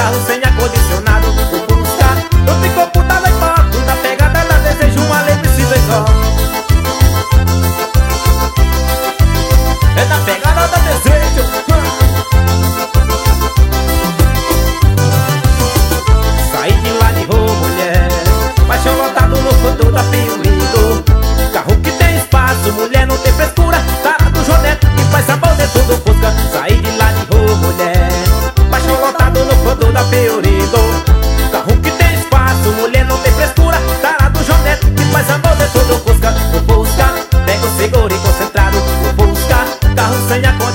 carro sem ar-condicionado. Vou buscar, eu tenho computador e foto. Na pegada ela deseja uma Levi's só. É na pegada da desejo. Saí de lá de rua, mulher, baixão lotado no fundo da Piuído. Carro que tem espaço, mulher não tem frescura. Tarado Jonete que faz sabor dentro do Fusca. Saí de lá de rua, mulher, baixão lotado no fundo da Piuído. Carro que tem espaço, mulher não tem frescura. Tarado Jonete que faz sabor dentro do Fusca. O Fusca pega o seguro e concentrado. O Fusca, carro sem a